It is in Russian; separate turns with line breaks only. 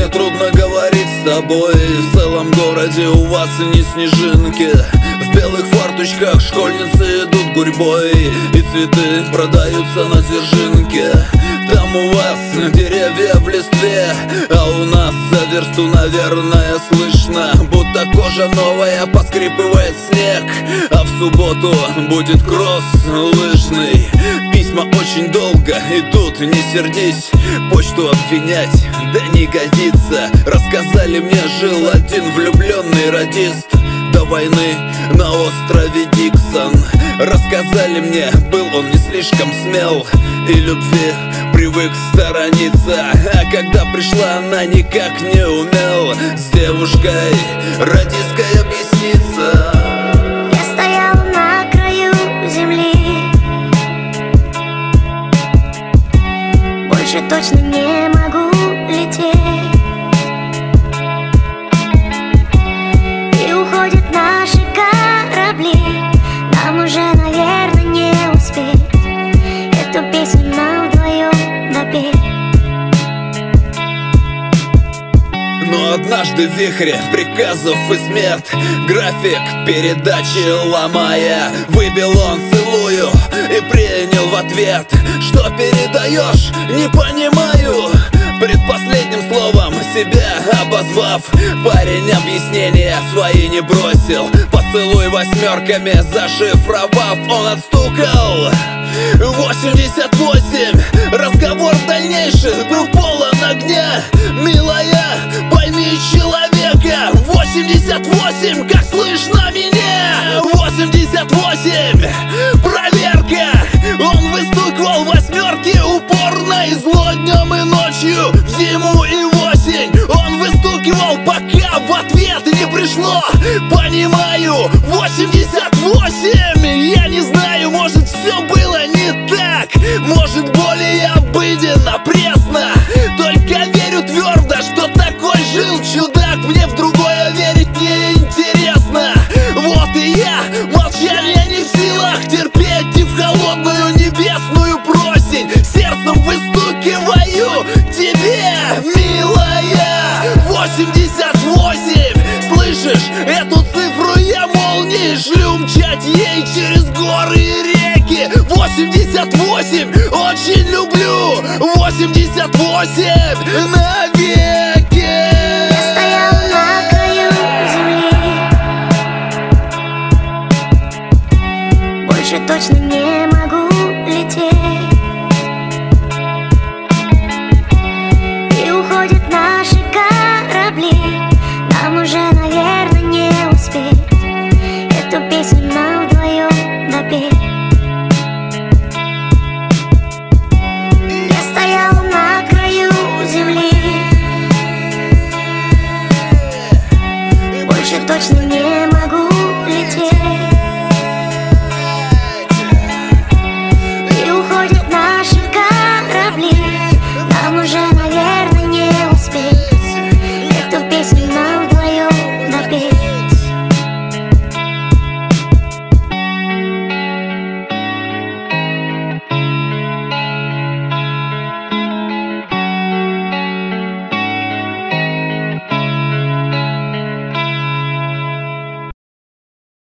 мне трудно говорить с тобой. В целом городе у вас не снежинки. В белых фарточках школьницы идут гурьбой, и цветы продаются на Дзержинке. Там у вас деревья в листве, а у нас за версту, наверное, слышно, будто кожа новая поскрипывает снег. А в субботу будет кросс лыжный. Письма очень долго идут, не сердись, почту обвинять, да не годится. Рассказали мне, жил один влюбленный радист до войны на острове Диксон. Рассказали мне, был он не слишком смел и любви привык сторониться. А когда пришла, она никак не умел с девушкой радистской объясниться.
Я стояла на краю земли, больше точно не могу лететь. И уходят наши корабли, нам уже, наверное, не успеть эту песню нам вдвоем допеть.
Но однажды в вихре приказов и смет, график передачи ломая, выбил он целую и принял в ответ: что передаешь, не понимаю. Предпоследним словом себя обозвав, парень объяснения свои не бросил. Поцелуй восьмерками зашифровав, он отстукал 88. Разговор дальнейший был полон огня. Милая, пойми человека. 88, как слышно меня? 88, проверка. Он выстукивал восьмерки упорно и зло днем и ночью, в зиму и в осень. Он выстукивал, пока в ответ не пришло: понимаю, 88. Я не знаю, может, все было не так, может, более обыденно, пресно. Только верю твердо, что такой жил чудак. Мне в другое верить не интересно. Вот и я, молчание не в силах терпеть, и в холодную небесную просень сердцем выстукиваю тебе, милая. 88, слышишь, эту цифру я молнией шлю мчать ей через горы и реки. 88, очень люблю. 88 навеки.
Я стояла на краю земли, больше точно не могу лететь. И уходят наши корабли, нам уже, наверное, не успеть эту песню нам вдвоем допеть. Я стояла на краю земли, больше точно не могу